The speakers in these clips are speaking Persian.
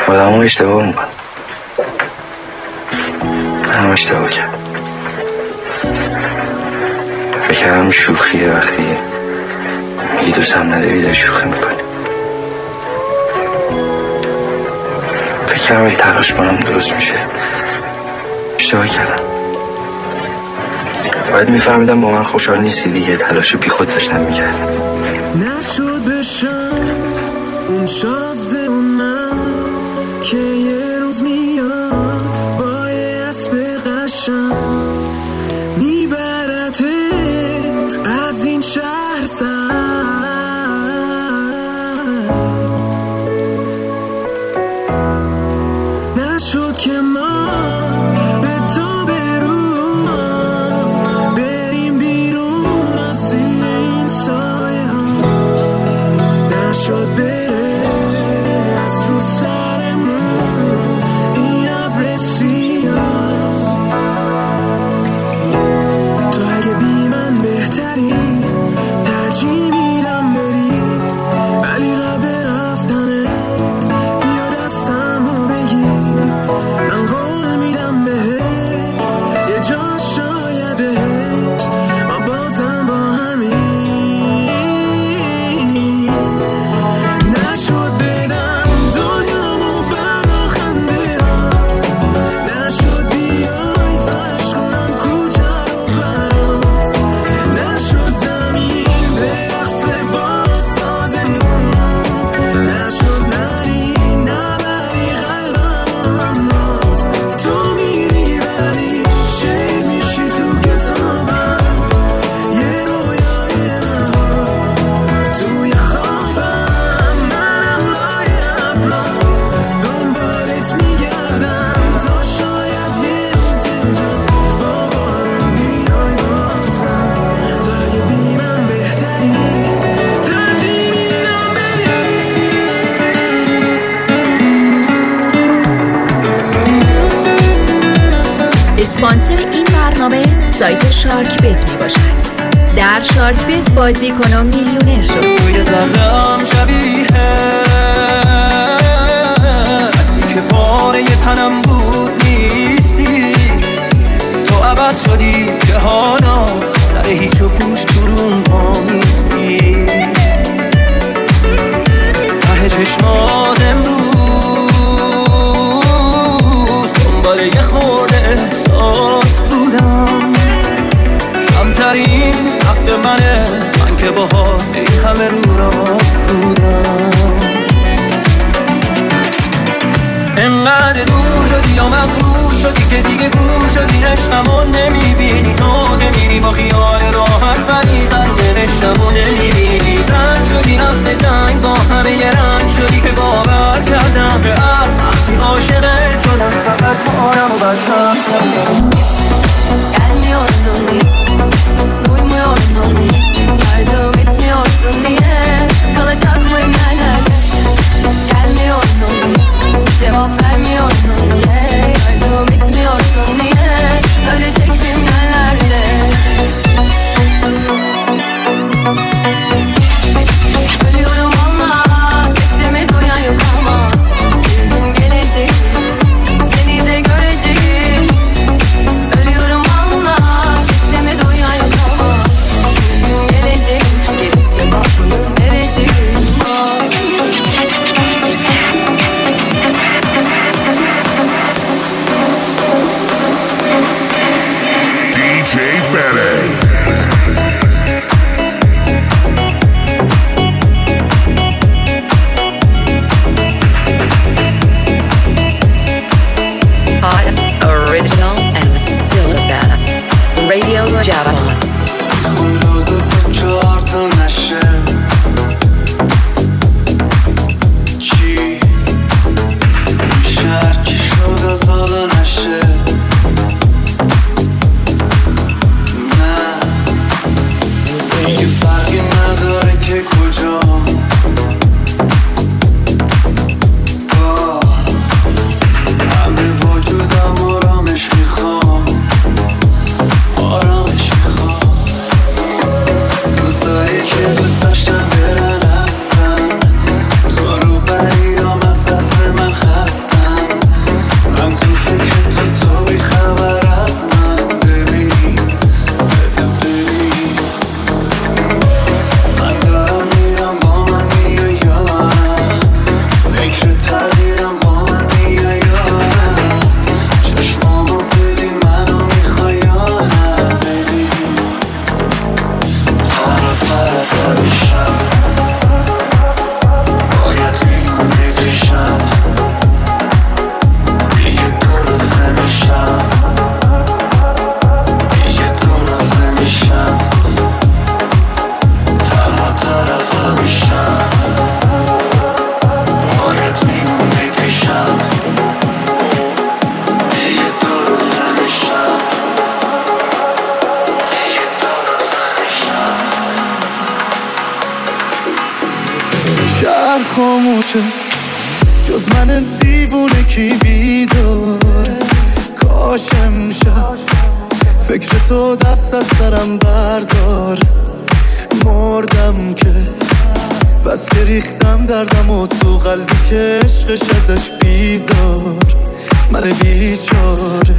آدم ها اشتباه میکنن. من اشتباه کردم. فکرم شوخیه وقتی میگی دوستم نداری داری شوخی میکنی. فکرم اگه تلاش کنم درست میشه. اشتباه کردم. باید میفهمیدم با من خوشحال نیستی دیگه. تلاش بی خود داشتم میکردم. نشد بشم اون شازه اونم که یه روز میاد با یه اسب قشنگ میبرتت از این شهر سر. نشد که ما به تو برون بریم بیرون از این سایه ها. نشد بره از رو سرمون این ابر سیاه. تو اگه بی من بهتری ترجیح میدم بری، ولی قبل رفتنت بیا دستمو بگیر. من قول میدم بهت یه جا شاید بهشت ما بازم با همین. نشد بدم دنیامو برا خندهات، نشد بیای فرش کنم کوچه رو برات، نشد زمین برقصه با سازمون، نشد نری نبری قلبم همراز. تو میری ولی شعر میشی تو کتابم، یه رویای نهار توی خوابم. منم لای ابرا دنبالت میگردم تا شاید یه روز اینجا با بارون بیای بازم. تو اگه بی من بهتری ترجیح میدم بری. اسپانسر این برنامه سایت شارک بت می باشد. در شارک بت بازی کن و میلیونر شو. توی ذره‌ام شبیه کسی که پاره تنم بود نیستی. تو عوض شدی جهانا سر هیچ و پوش تو روم نیستی. ته چشمات امروز دنبال یه خورده احساس بودم. کمترین حق منه من که باهات این همه رو راست بودم. انقدر دور شدی یا مغرور شدی که دیگه گور شدی. عشقمو نمیبینی تو نمیری با خیال راحت، ولی سرنوشتمو نمیبینی. زن شدی هم به جنگ با همه یه رنگ شدی که باور کردم که از وقتی عاشقت شدم فقط مارم و بدتر. Gelmiyorsun diye, duymuyorsun diye, yardım etmiyorsun diye, kalacak mıyım yerlerde? Gelmiyorsun diye, cevap vermiyorsun diye, yardım etmiyorsun diye, ölecek miyim yerlerde? Ölüyorum valla, sesimi duy. باشه جز من دیوونه کی بیدار. کاش امشب فکر تو دست از سرم بردار. مردم که بس که ریختم دردم و تو قلبی که عشقش ازش بیزار. من بیچاره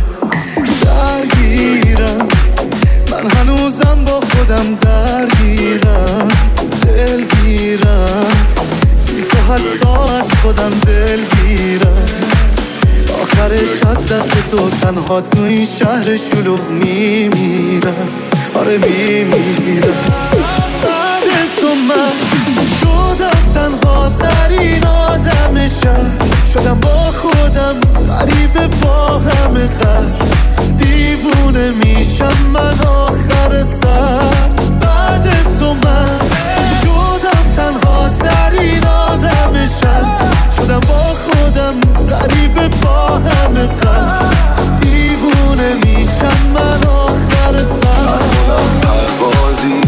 درگیرم، من هنوزم با خودم درگیرم. دلگیرم بی تو حتی از خودم دلگیرم. آخرش از دست تو تنها تو این شهر شلوغ میمیرم. آره میمیرم. بعد تو من شدم تنها ترین آدم شهر. شدم با خودم غریبه با همه قهر. دیوونه میشم من آخر سر. بعد تو من شدم تنها ترین آدم شهر. شدم با خودم غریبه با همه قهر. دیوونه میشم من آخر سر. از خودم پروازی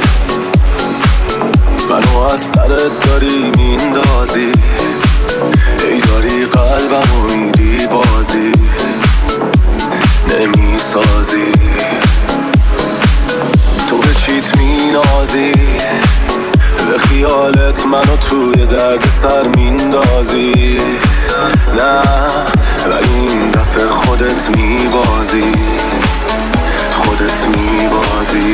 منو از سرت داری میندازی. ای داری قلبمو میدی بازی نمیسازی. تو به چیت مینازی، به خیالت منو توی درد سر میندازی. نه ولی این دفعه خودت میبازی، خودت میبازی.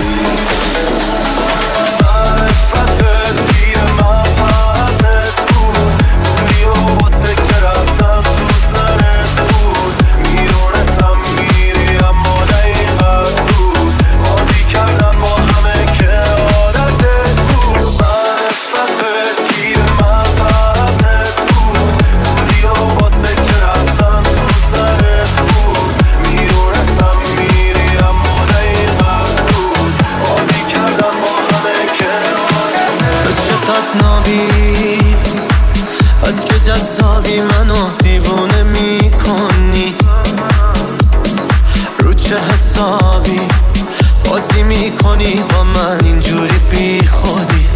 معرفتت گیر منفعتت بود. بودی و باز فکر رفتم تو سرت بود. میدونستم میری اما نه اینقدر زود. بازی کردم با همه که عادتت بود. معرفتت گیر منفعتت بود. بودی و باز فکر رفتم تو سرت بود. میدونستم میری اما نه اینقدر زود. بازی کردم با همه که عادتت. تو چقدر نابی از که جذابی منو دیوونه میکنی. رو چه حسابی بازی میکنی با من اینجوری بی خودی.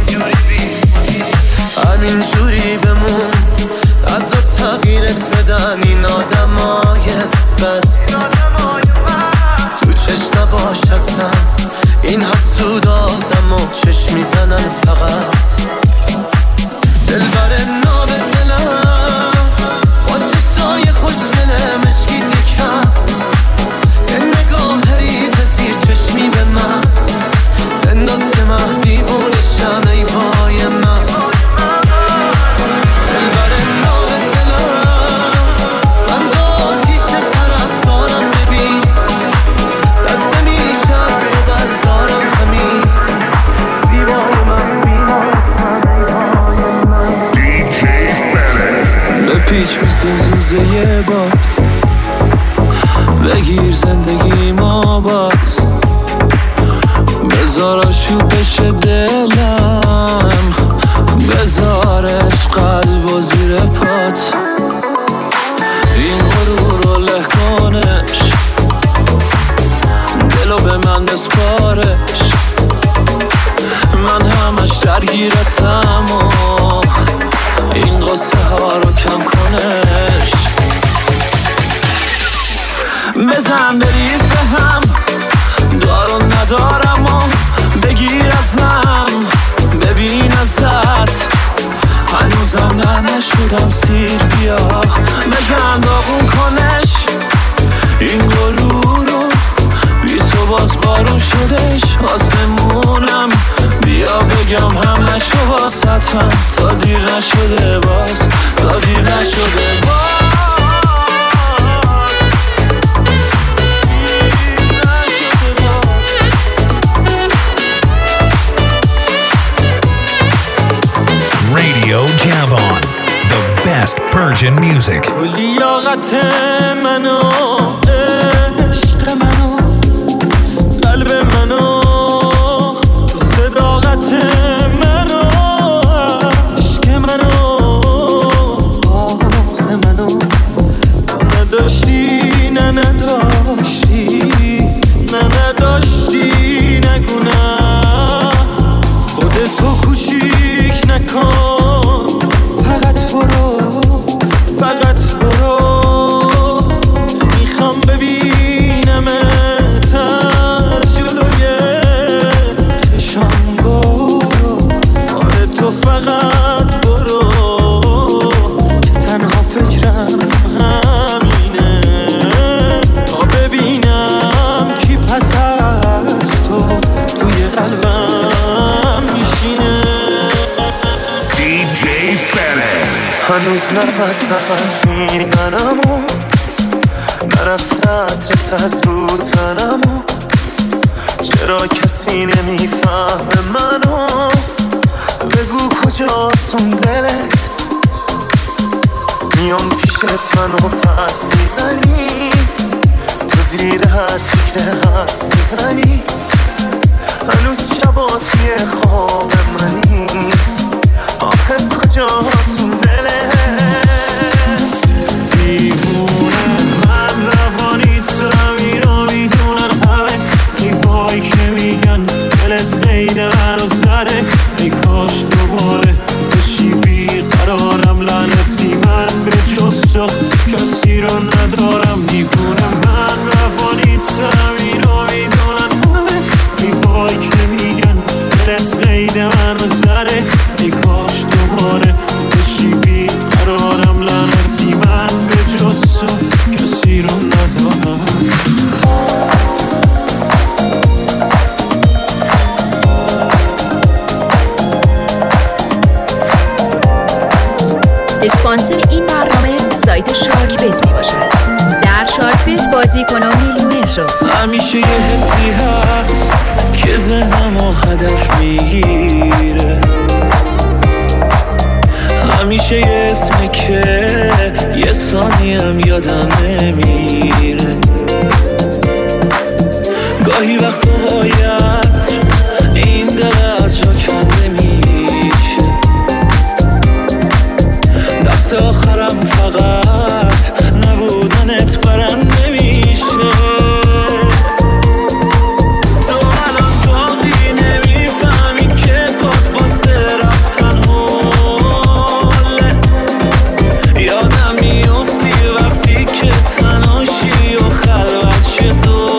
همینجوری بمون از تغییرت بدن این آدمای بد. تو چشم نباش هستن این حسود آدم و چشم میزنن فقط. دلبر ناب دلم با چشای خوشگل مشکی تکم. یه نگاه ریز زیر چشمی به من انداز که من دیوونشم. ای وای من دلبر ناب دلم، من با آتیش طرف دارم. ببین دست نمیشه از تو بردارم. همین دیوار من پیچ مثل زوزه باد بگیر زندگی ما باز. بذار آشوب بشه دلم، بذارش قلب و زیر پات. این غرور رو له کنش، دلو به من بسپارش. من همش درگیرتم و این قصه ها رو کم کنش. بزن بریز به هم دارو ندارم و بگیر ازم. ببین ازت هنوزم نشدم سیر. بیا بزن داغون کنش این غرور رو. بی تو باز بارون شدش آسمونم. بیا بگم همشو واسطم تا دیر نشده باز، تا دیر نشده باز. Radio Javon, the best Persian music. لیاقت منو، عشق منو، قلب منو، صداقت منو، عشق منو، آه منو. تو نداشتی نه نداشتی نه نداشتی نگونم. خودتو کوچیک نکن فقط فقط برو میخوام ببینمت از جلوی چشام برو آره تو فقط برو که تنها فکرم همینه تا ببینم کی پس از تو توی قلبم میشینه DJ Bennett. هنوز نفس میزنم و نرفته عطرت از رو تنم و چرا کسی نمیفهمه منو بگو کجاست اون دلت میام پیشت منو پس میزنی تو زیر هر چی که هست میزنی هنوز شبا توی خواب منی آخه کجاست اون دلت دیوونه من روانیت سرم اینو میدونن همه حیفایی که میگن دلت غیر من و سره ای کاش دوباره بشی بیقرارم لعنتی من به جز تو کسی رو ندارم دیوونه من روانیت سرم اینو میدونن همه حیفایی که میگن دلت غیر من و سره ای کاش دوباره بشی بیقرارم لعنتی من به جز تو کسی رو ندارم اسپانسر این برنامه سایت شارک بت می باشد. در شارک بت بازی کن و میلیونر شو. همیشه یه حسی هست که ذهنمو هدف میگیره همیشه یه اسمه که یه ثانیم یادم نمیره گاهی وقتا باید این دل از جا کنده میشه دست آخرم فقط نبودنت برنده میشه تو الان باقی نمیفهمی که پات واسه رفتن حاله یادم میافتی وقتی که تنهاشی و خلوت شه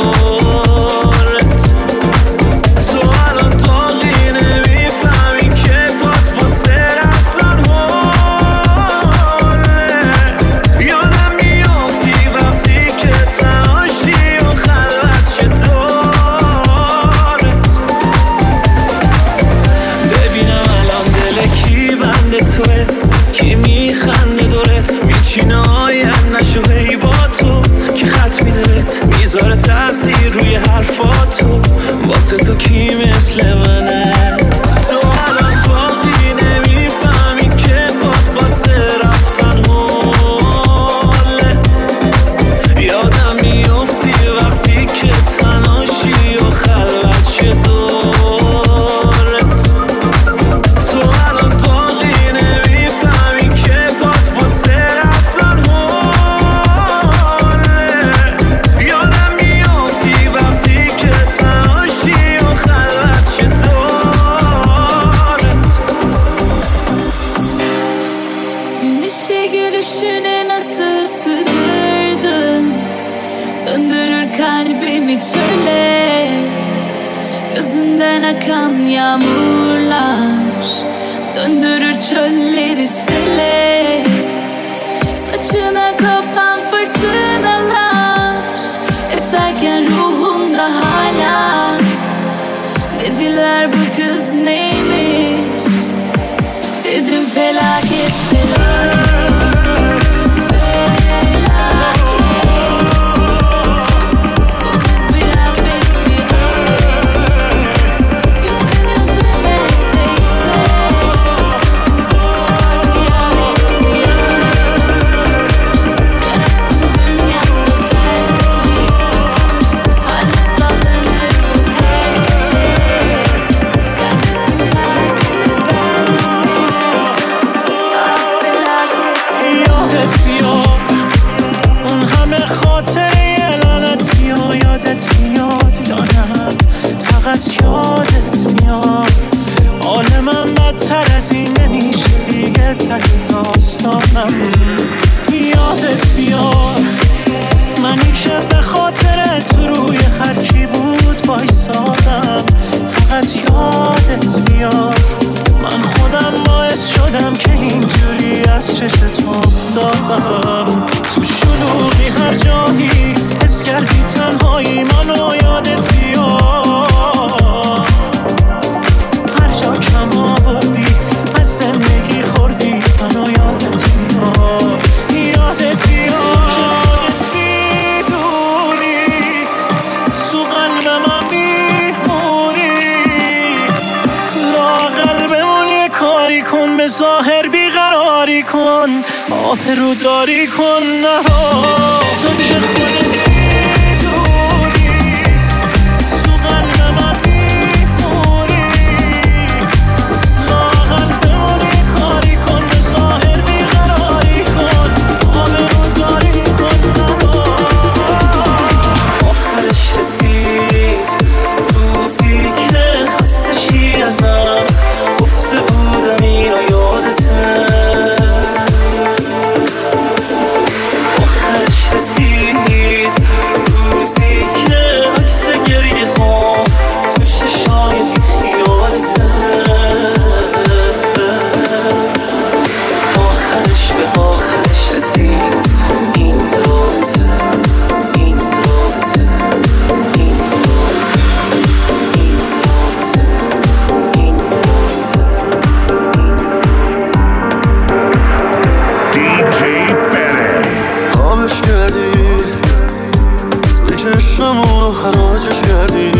دورت تو الان باقی نمیفهمی که پات واسه رفتن حاله یادم میافتی وقتی که تنهاشی و خلوت شه دورت ببینم الان دل کی بنده توه کی میخنده دورت میچینه آینده‌شو هی با تو که خط میدهت میذاره تاثیر روی حرفاتو واسه تو کی مثل منه تو الان باقی نمیفهمی که پات واسه رفتن حاله یادم میافتی وقتی که تنهاشی و خلوت شه دورت تو الان باقی نمیفهمی که پات واسه رفتن حاله یادم میافتی وقتی که تنهاشی و خلوت شه دورت Güneşe gülüşüne nasıl sığdırdın Döndürür kalbimi çöle Gözünden akan yağmurlar Döndürür çölleri sele Saçına kapan fırtınalar Eserken ruhunda hala Dediler bu kız neymiş Dedim felaket felaket Bu kız bir affet bir affet Yüzün yüzüme değse Var kıyamet kıyamet Yarattım dünyamda sergi Hala kalınırım her gibi Yarattım دارم تو شلوغی هر جایی حس کردی تنهایی منو یادت بیاد هر جا کم آوردی از زندگی خوردی منو یادت بیاد یادت بیاد میدونی تو قلب من میمونی لاغر بمون یه کاری کن به ظاهر بیقراری کن آبرو داری کن نه تو که خودت میدونی تو قلب من میمونی لاغر بمون یه کاری کن به ظاهر بیقراری کن آبرو داری کن نه آخرش رسید روزی که خسته شی ازم گفته بودم اینو یادته آخرش رسید روزی که عکس گریه ها تو چشای بیخیالته آخرش به آخرش رسید این رابطه این رابطه DJ Fede. آبش کردی توی چشممونو حراجش کردی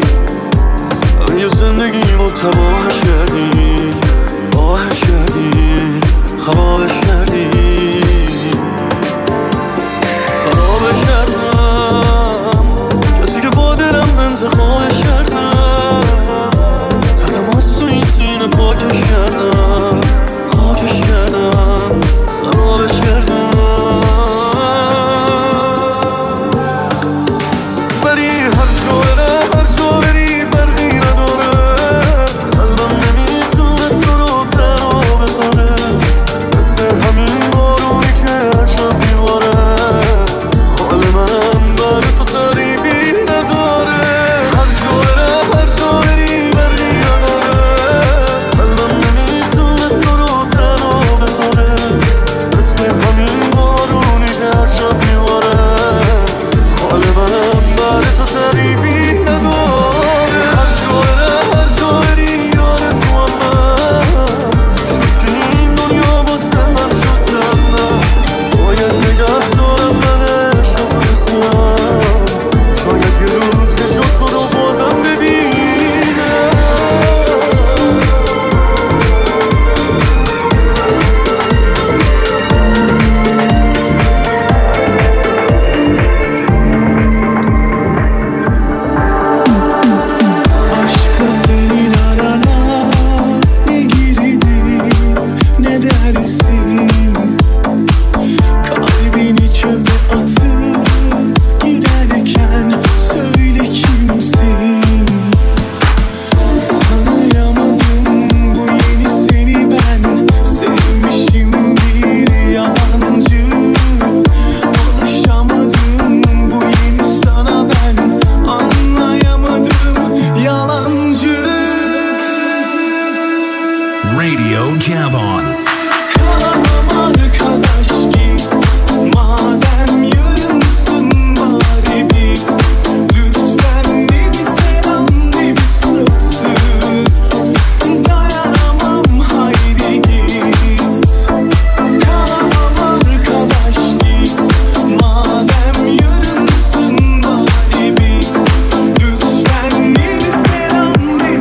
یه زندگیمو تباهش کردی آهش کردی خرابش کردی خرابش کردم کسی که با دلم انتخابش کردم زدم از تو این سینه پاکش کردم خاکش کردم خرابش کردم ولی هر جا بری فرقی نداره قلبم نمیتونه تو رو تنها بذاره مثل همین بارونی که هر شب میباره حال منم بعد تو تعریفی نداره هر جا بری فرقی نداره قلبم نمیتونه تو رو تنها بذاره مثل همین بارونی که هر شب میباره حال منم بعد تو تعریفی نداره هر جا بری یاد تو هم شد که این دنیا باسه من شد جنم باید نگه دارم من عشق رو بسیم شاید یه روز که جا تو رو بازم ببینم عشق seni narana ne girdim ne dersin kalbini çöpe atıp giderken söyle kimsin tanıyamadım bu yeni seni ben sevmişim bir yabancı alışamadım bu yeni sana ben anlayamadım yalancı Radio Jabon. kalamam arkadaş git madem yarımsın bari bir lütfen bir selam bir sözü dayanamam haydi git kalamam arkadaş git madem yarımsın bari bir lütfen bir selam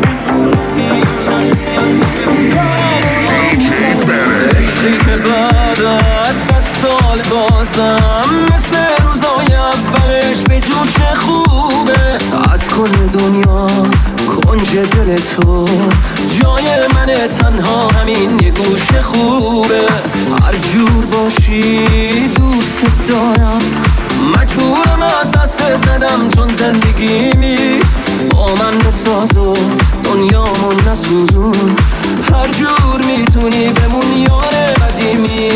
DJ Fede. که بعد از 100 سال بازم مثل روزای اولش به جوش خوبه از کل دنیا کنج دل تو جای من تنها همین یه گوش خوبه هر جور باشی دوست دارم مجبورم از دست بدم چون زندگیمی با من بساز و دنیامو نسوزون هر جور میتونی بمون یار قدیمی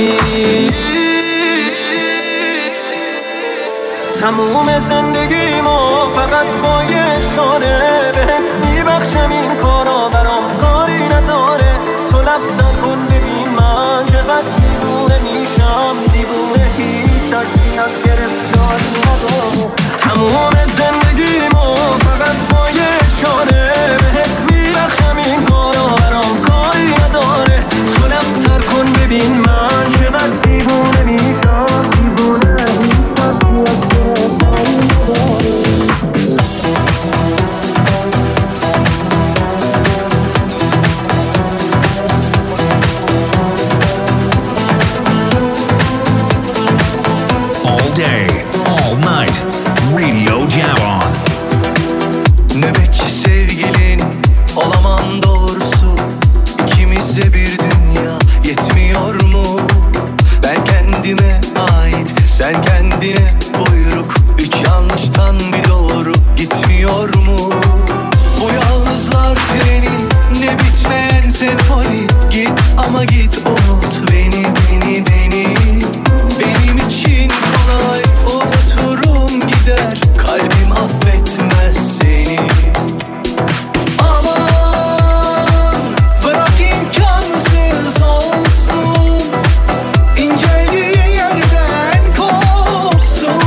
تموم زندگیمو فقط با یه اشاره بهت میبخشم این کارا برام کاری نداره تو لب نکن ببین من چقدر دیوونه میشم day, all night. Radio Javon. Nöbetçi sevgilin olamam doğrusu. İkimize bir dünya yetmiyor mu? Ben kendime ait, sen kendine buyruk. Üç yanlıştan bir doğru gitmiyor mu? Bu yalnızlar treni, ne bitmeyen senfoni. Git ama git, unut beni, beni, beni. Benim için kolay, unuturum gider. Kalbim affetmez seni. Aman bırak imkansız olsun, İnceldiği yerden kopsun.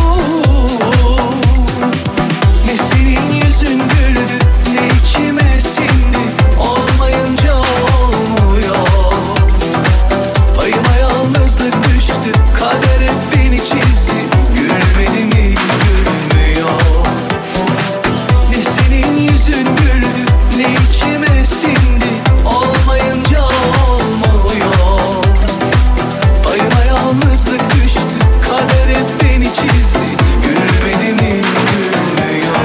Ne senin yüzün güldü, ne içime sindi. Olmayınca olmuyor. Payıma yalnızlık düştü, kader hep beni çizdi. Gülmedi mi gülmüyor. Ne senin yüzün güldü, ne içime sindi. Olmayınca olmuyor. Payıma yalnızlık düştü, kader hep beni çizdi. Gülmedi mi gülmüyor.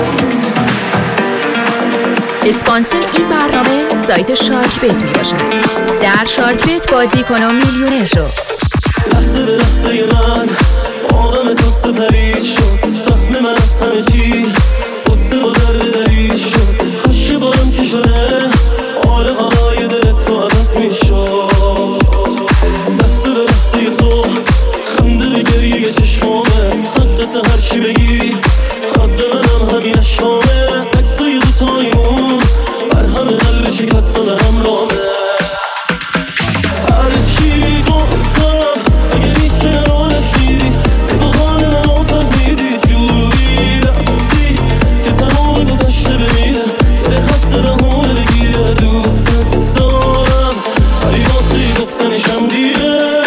اسپانسر این برنامه سایت شارک بت می باشد. در شارک بت بازی کن و میلیونر شو. لحظه به لحظه من آدم تاسه پرید شد. سهم من از همه چی قصه با درد درید شد. کاش بارم که شده حال هوای دلت تو عوض می شد. لحظه به لحظه تو خنده به گریه چشمامه. حقت هرچی بگی حد منم همین اشکامه. عکسای دوتایمون بر همه قلب شکستن همراهه. هرچی گفتم اگه میشه رانشی بگو خانه من فهمیدی جوری رفتی که تمام گذشته بمیره. دل خسته بهونه بگیره. دوست دارم ولی واسه گفتنشم دیره.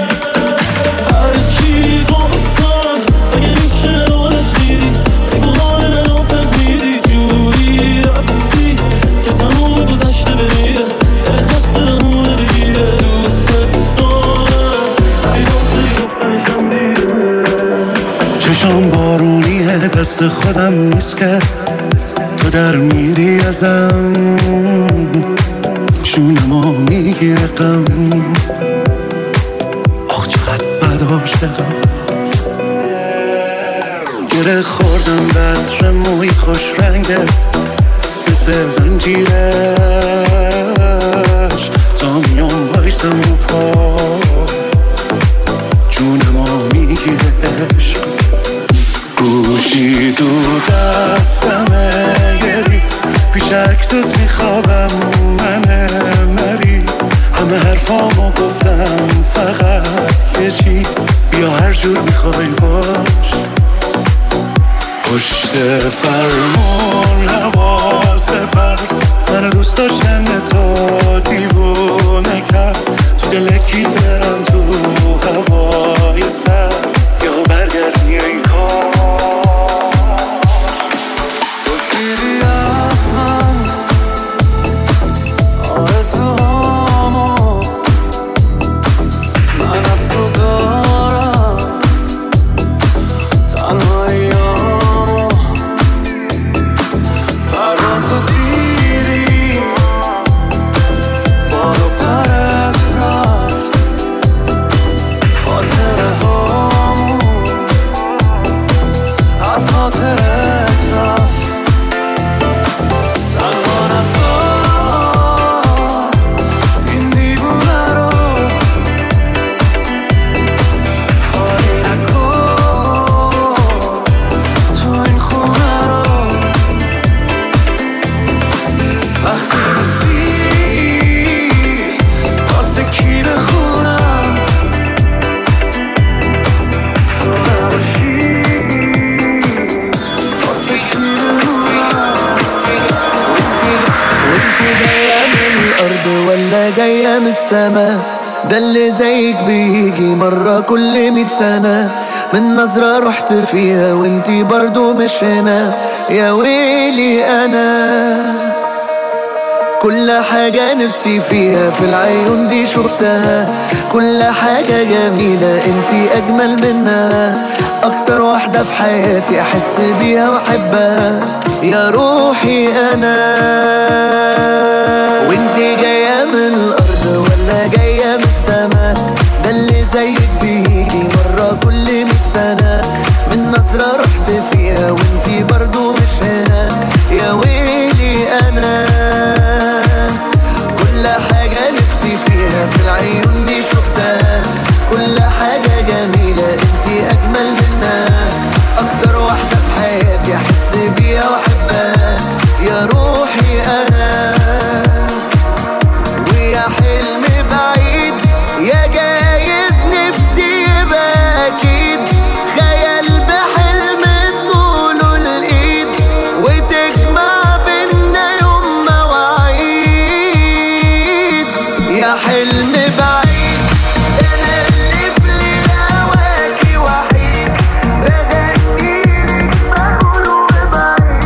هرچی گفتم اگه میشه رانشی بگو خانه من فهمیدی جوری رفتی که تمام گذشته بمیره. دل خسته بهونه بگیره. چشام بارونیه، دست خودم نیست که تو در میری ازم. شونمو میگیره غم. آخ چقدر بد عاشقم. گره خوردم بطر موی خوش رنگت مثل زنجیرش. تا میام بایستم رو پا جونمو میگیره عشق. گوشی تو دستمه یه ریز، پیش عکست میخوابم من مریض. همه حرفامو گفتم فقط یه چیز، بیا هر جور میخوای باش. پشت فرمون حواس پرت منو دوست داشتن تو دیوونه کرد. تو دلکی برم تو هوای سرد یا برگردی این کار. رسیدی اصلا آرزوهامو من از تو دارم. تنهاییامو پروازو دیدی بارو پرت رفت. خاطره هامو از خاطرت رفت. تنها نذار این دیوونه رو خالی نکن. تو این خونه رو وقتی رسی واسه کی بخونم. تو نباشی واسه کی بخونم. وانت جاية من الأرض ولا جاية من السما؟ ده اللي زيك بيجي مرة كل 100 سنة. من نظرة رحت فيها وانتي برضو مش هنا. يا ويلي أنا كل حاجة نفسي فيها في العيون دي شفتها. كل حاجة جميلة انتي أجمل منها. أكتر واحدة في حياتي أحس بيها وأحبها يا روحي أنا. وانتي جاية من الأرض ولا جاية من السما؟ ده اللي زيك بيجي مرة كل 100 سنة. من نظرة رحت فيها وانتي برضو مش هنا يا ويلي أنا. كل حاجة نفسي فيها في العيون دي شفتها، كل حاجة جميلة انتي أجمل منها. أكتر واحدة في حياتي أحس بيها وأحبها يا روحي أنا. ويا حلم بعيد يا جايز نفسي يبقى أكيد، خيال بحلم طوله الإيد وتجمع بينا يوم مواعيد. يا حلم بعيد أنا اللي في ليلة وحيد، بغنيلك بقوله بعيد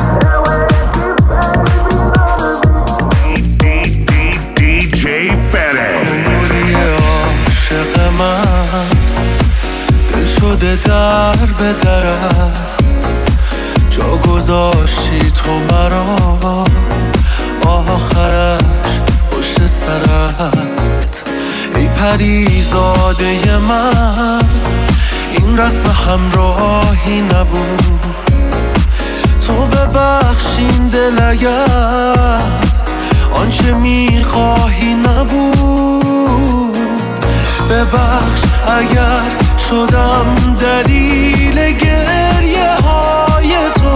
DJ Fede. عاشق من دل شده در به درت، جا گذاشتی تو مرا آخرش پشت سرت. ای پریزاده من این رسم همراهی نبود، تو ببخشین دل اگر آنچه میخواهی نبود. ببخش اگر شدم دلیل گریه های تو،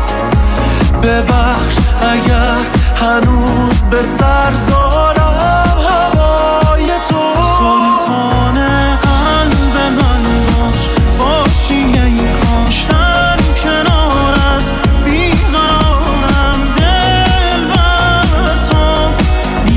ببخش اگر هنوز به سر زارم هوای تو. سلطان قلب من باشی ای کاش در کنارت بیقرارم. دل بر تو بی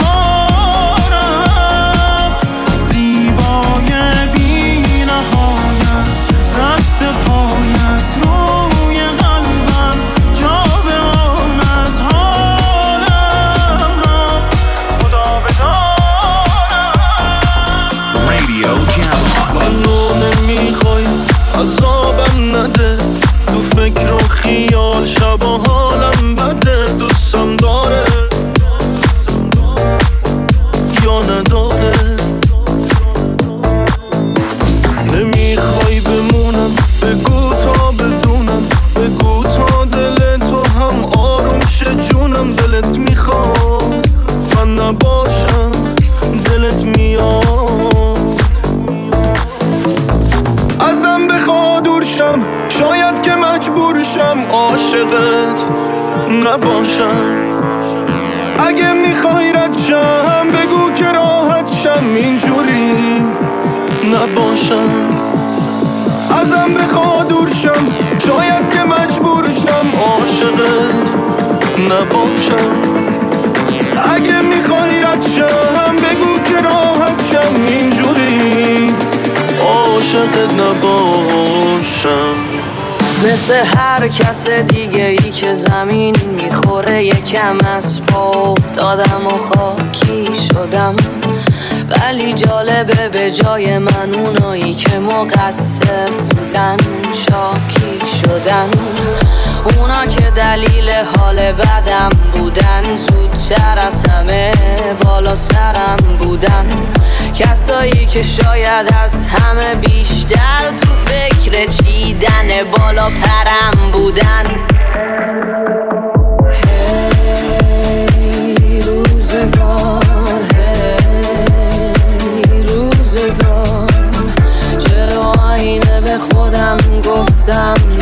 سپارم، زیبای بی نهایت رد پایت روی قلبم جا بماند. حالم را خدا بدانم. Radio Jabon. منو نمیخوای عذابم نده، تو فکر و خیال شب و حالم بده. دوستم داره یا نداره، نمیخوای بمونم بگو تا بدونم، بگو تا دل تو هم آروم شه جونم. دلت میخواد من نباشم، دلت میاد ازم بخواد دور شم، شاید که مجبور شم عاشقت نباشم. اگه میخوای رد شم بگو که راحت شم، اینجوری نباشم. ازم بخواد دور شم، شاید که مجبور شم عاشقت نباشم. اگه میخوای رد شم بگو که راحت شم، اینجوری عاشقت نباشم. مثل هر کس دیگه ای که زمین میخوره یکم از پا افتادم و خاکی شدم. ولی جالبه به جای من اونایی که مقصر بودن شاکی شدن. اونا که دلیل حال بدم بودن زودتر از همه بالا سرم بودن. کسایی که شاید از همه بیشتر تو فکر چیدن بالا پرم بودن. هی روزگار، هی روزگار، چرا آینه به خودم گفتم